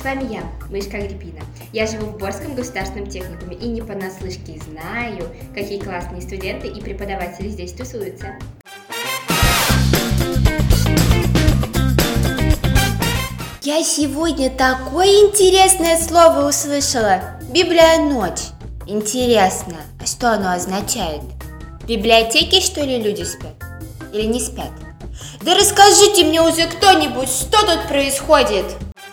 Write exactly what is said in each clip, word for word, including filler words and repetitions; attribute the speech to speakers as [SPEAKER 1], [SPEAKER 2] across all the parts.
[SPEAKER 1] С вами я, Мышка Агриппина. Я живу в Борском государственном техникуме и не понаслышке знаю, какие классные студенты и преподаватели здесь тусуются. Я сегодня такое интересное слово услышала. Библионочь. Интересно, а что оно означает? В библиотеке, что ли, люди спят? Или не спят? Да расскажите мне уже кто-нибудь, что тут происходит?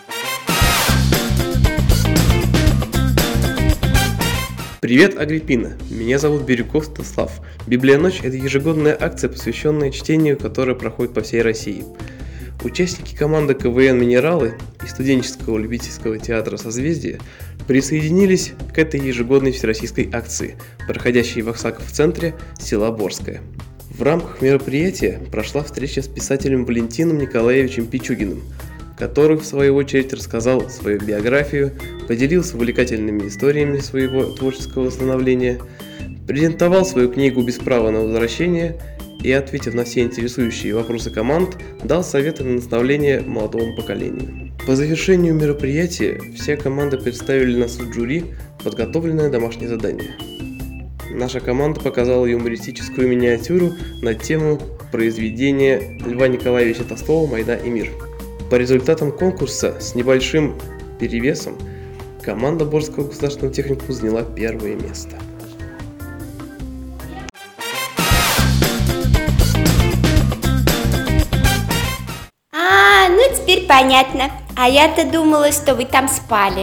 [SPEAKER 2] Привет, Агриппина! Меня зовут Бирюков Станислав. Библионочь – это ежегодная акция, посвященная чтению, которая проходит по всей России. Участники команды КВН «Минералы» и студенческого любительского театра «Созвездие» присоединились к этой ежегодной всероссийской акции, проходящей в Аксаков-центре села Борское. В рамках мероприятия прошла встреча с писателем Валентином Николаевичем Пичугиным, который, в свою очередь, рассказал свою биографию, поделился увлекательными историями своего творческого становления, презентовал свою книгу «Без права на возвращение» и, ответив на все интересующие вопросы команд, дал советы на наставление молодому поколению. По завершению мероприятия вся команда представили на суд жюри подготовленное домашнее задание. Наша команда показала юмористическую миниатюру на тему произведения Льва Николаевича Толстого «Война и мир». По результатам конкурса с небольшим перевесом команда Борского государственного техникума заняла первое место.
[SPEAKER 1] А, ну теперь понятно. А я-то думала, что вы там спали.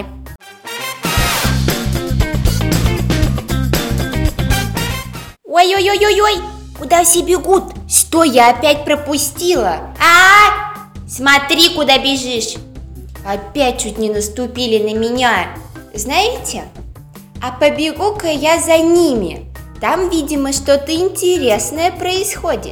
[SPEAKER 1] Ой-ой-ой-ой-ой, куда все бегут? Что я опять пропустила? А, смотри, куда бежишь. Опять чуть не наступили на меня. Знаете, а побегу-ка я за ними. Там, видимо, что-то интересное происходит.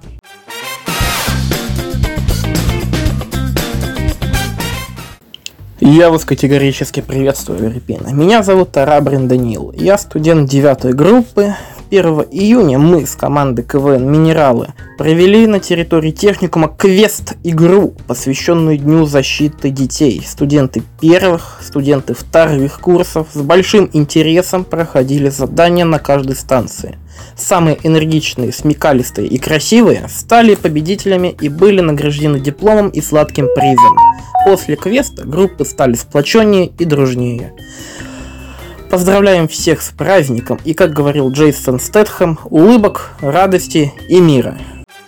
[SPEAKER 3] Я вас категорически приветствую, Агриппина. Меня зовут Тарабрин Даниил. Я студент девятой группы. первого июня мы с командой КВН «Минералы» провели на территории техникума квест-игру, посвященную Дню защиты детей. Студенты первых, студенты вторых курсов с большим интересом проходили задания на каждой станции. Самые энергичные, смекалистые и красивые стали победителями и были награждены дипломом и сладким призом. После квеста группы стали сплоченнее и дружнее. Поздравляем всех с праздником и, как говорил Джейсон Стэтхэм, улыбок, радости и мира.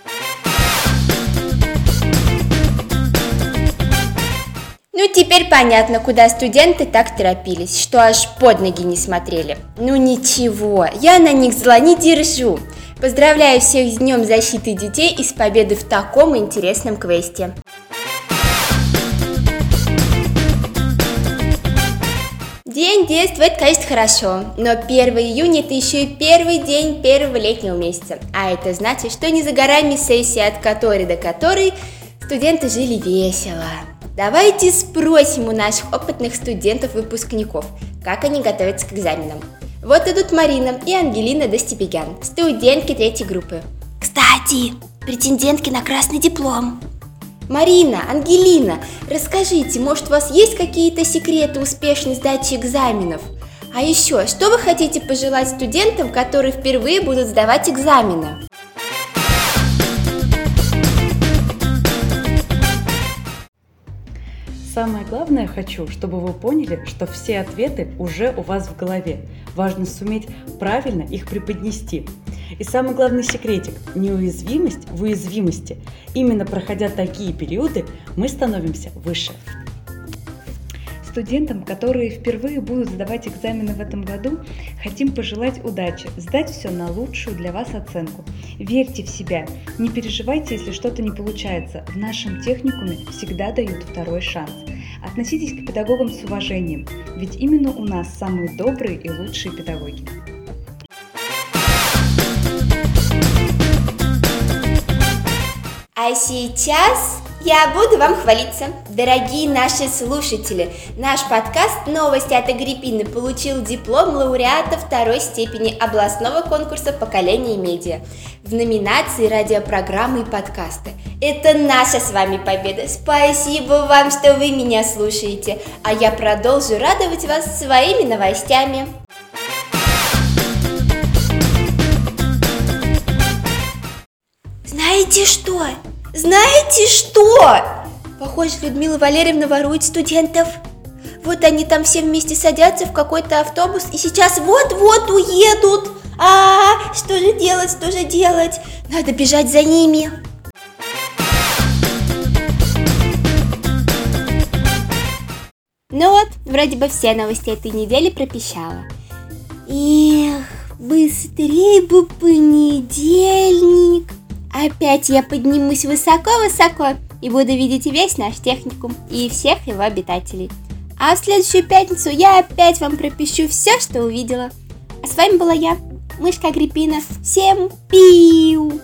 [SPEAKER 1] Ну, теперь понятно, куда студенты так торопились, что аж под ноги не смотрели. Ну ничего, я на них зла не держу. Поздравляю всех с Днем защиты детей и с победой в таком интересном квесте. День детства – это, конечно, хорошо, но первого июня – это еще и первый день первого летнего месяца. А это значит, что не за горами сессия, от которой до которой студенты жили весело. Давайте спросим у наших опытных студентов-выпускников, как они готовятся к экзаменам. Вот идут Марина и Ангелина Достепегян, студентки третьей группы. Кстати, претендентки на красный диплом. Марина, Ангелина, расскажите, может, у вас есть какие-то секреты успешной сдачи экзаменов? А еще, что вы хотите пожелать студентам, которые впервые будут сдавать экзамены?
[SPEAKER 4] Самое главное хочу, чтобы вы поняли, что все ответы уже у вас в голове. Важно суметь правильно их преподнести. И самый главный секретик – неуязвимость в уязвимости. Именно проходя такие периоды, мы становимся выше.
[SPEAKER 5] Студентам, которые впервые будут сдавать экзамены в этом году, хотим пожелать удачи, сдать все на лучшую для вас оценку. Верьте в себя, не переживайте, если что-то не получается. В нашем техникуме всегда дают второй шанс. Относитесь к педагогам с уважением, ведь именно у нас самые добрые и лучшие педагоги.
[SPEAKER 1] А сейчас Я буду вам хвалиться. Дорогие наши слушатели, наш подкаст «Новости от Агриппины» получил диплом лауреата второй степени областного конкурса «Поколение медиа» в номинации «Радиопрограммы и подкасты». Это наша с вами победа. Спасибо вам, что вы меня слушаете, а я продолжу радовать вас своими новостями. Знаете что? Знаете что? Похоже, Людмила Валерьевна ворует студентов. Вот они там все вместе садятся в какой-то автобус и сейчас вот-вот уедут. А, что же делать, что же делать? Надо бежать за ними. Ну вот, вроде бы все новости этой недели пропищала. Эх, быстрее бы понедельник. Опять я поднимусь высоко-высоко и буду видеть весь наш техникум и всех его обитателей. А в следующую пятницу я опять вам пропишу все, что увидела. А с вами была я, мышка Агриппина. Всем пиу!